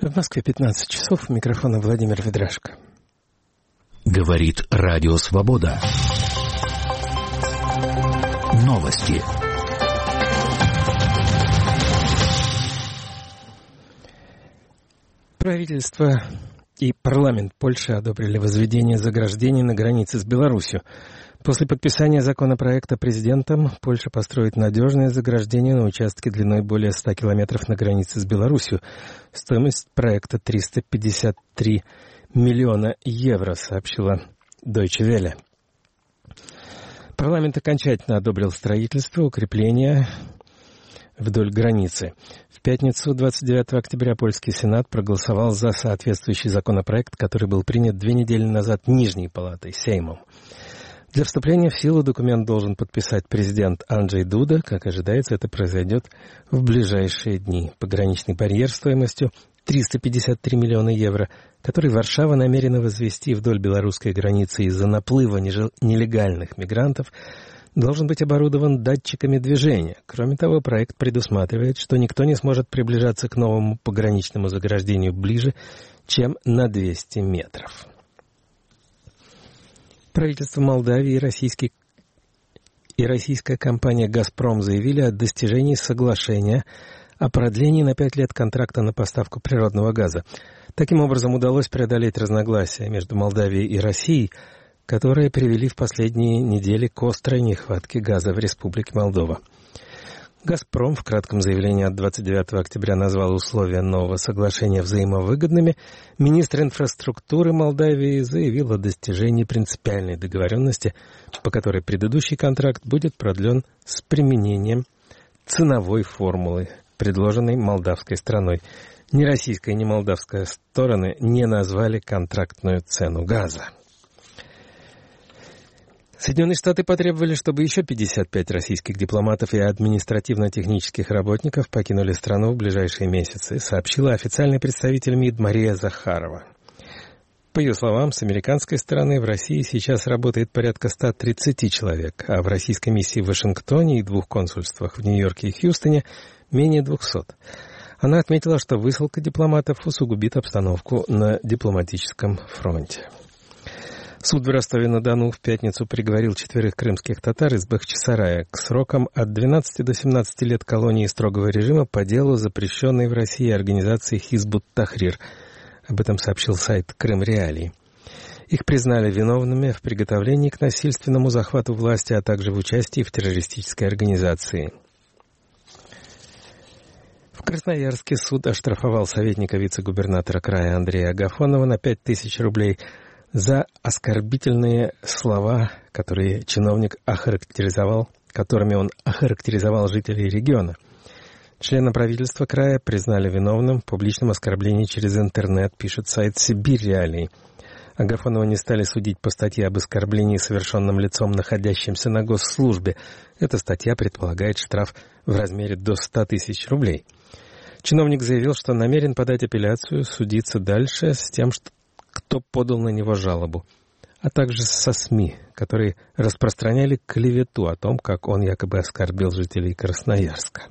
В Москве 15 часов. У микрофона Владимир Ведрашко. Говорит Радио Свобода. Новости. Правительство и парламент Польши одобрили возведение заграждений на границе с Беларусью. После подписания законопроекта президентом Польша построит надежное заграждение на участке длиной более 100 километров на границе с Беларусью. Стоимость проекта 353 миллиона евро, сообщила Deutsche Welle. Парламент окончательно одобрил строительство укрепления вдоль границы. В пятницу, 29 октября, польский Сенат проголосовал за соответствующий законопроект, который был принят 2 недели назад Нижней палатой, Сеймом. Для вступления в силу документ должен подписать президент Анджей Дуда. Как ожидается, это произойдет в ближайшие дни. Пограничный барьер стоимостью 353 миллиона евро, который Варшава намерена возвести вдоль белорусской границы из-за наплыва нелегальных мигрантов, должен быть оборудован датчиками движения. Кроме того, проект предусматривает, что никто не сможет приближаться к новому пограничному заграждению ближе, чем на 200 метров. Правительство Молдавии и российская компания «Газпром» заявили о достижении соглашения о продлении на 5 лет контракта на поставку природного газа. Таким образом, удалось преодолеть разногласия между Молдавией и Россией, которые привели в последние недели к острой нехватке газа в Республике Молдова. «Газпром» в кратком заявлении от 29 октября назвал условия нового соглашения взаимовыгодными. Министр инфраструктуры Молдавии заявил о достижении принципиальной договоренности, по которой предыдущий контракт будет продлен с применением ценовой формулы, предложенной молдавской страной. Ни российская, ни молдавская стороны не назвали контрактную цену газа. Соединенные Штаты потребовали, чтобы еще 55 российских дипломатов и административно-технических работников покинули страну в ближайшие месяцы, сообщила официальный представитель МИД Мария Захарова. По ее словам, с американской стороны в России сейчас работает порядка 130 человек, а в российской миссии в Вашингтоне и 2 консульствах в Нью-Йорке и Хьюстоне менее 200. Она отметила, что высылка дипломатов усугубит обстановку на дипломатическом фронте. Суд в Ростове-на-Дону в пятницу приговорил 4 крымских татар из Бахчисарая к срокам от 12 до 17 лет колонии строгого режима по делу, запрещенной в России организации Хизбут Тахрир. Об этом сообщил сайт Крым Реалии. Их признали виновными в приготовлении к насильственному захвату власти, а также в участии в террористической организации. В Красноярске суд оштрафовал советника вице-губернатора края Андрея Агафонова на 5000 рублей за оскорбительные слова, которые чиновник которыми он охарактеризовал жителей региона. Члена правительства края признали виновным в публичном оскорблении через интернет, пишет сайт «Сибирь Реалии». Агафонова не стали судить по статье об оскорблении, совершенном лицом, находящимся на госслужбе. Эта статья предполагает штраф в размере до 100 тысяч рублей. Чиновник заявил, что намерен подать апелляцию, судиться дальше с тем, кто подал на него жалобу, а также со СМИ, которые распространяли клевету о том, как он якобы оскорбил жителей Красноярска.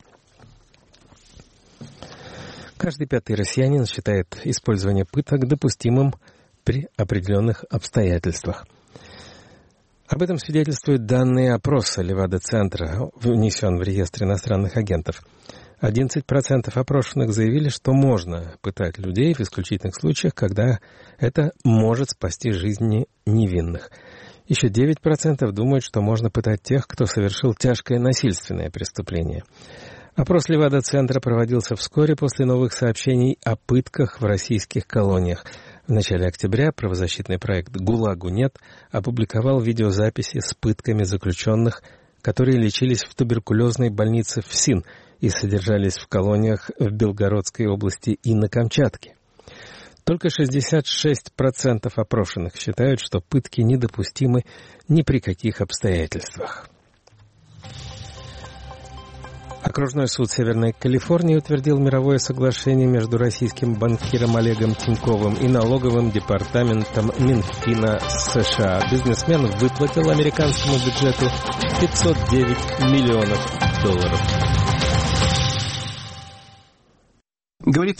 Каждый 5-й россиянин считает использование пыток допустимым при определенных обстоятельствах. Об этом свидетельствуют данные опроса Левада-центра, внесен в реестр иностранных агентов. 11% опрошенных заявили, что можно пытать людей в исключительных случаях, когда это может спасти жизни невинных. Еще 9% думают, что можно пытать тех, кто совершил тяжкое насильственное преступление. Опрос Левада-центра проводился вскоре после новых сообщений о пытках в российских колониях. В начале октября правозащитный проект «ГУЛАГу нет» опубликовал видеозаписи с пытками заключенных, которые лечились в туберкулезной больнице ФСИН и содержались в колониях в Белгородской области и на Камчатке. Только 66% опрошенных считают, что пытки недопустимы ни при каких обстоятельствах. Окружной суд Северной Калифорнии утвердил мировое соглашение между российским банкиром Олегом Тиньковым и налоговым департаментом Минфина США. Бизнесмен выплатил американскому бюджету $509 миллионов. Говорит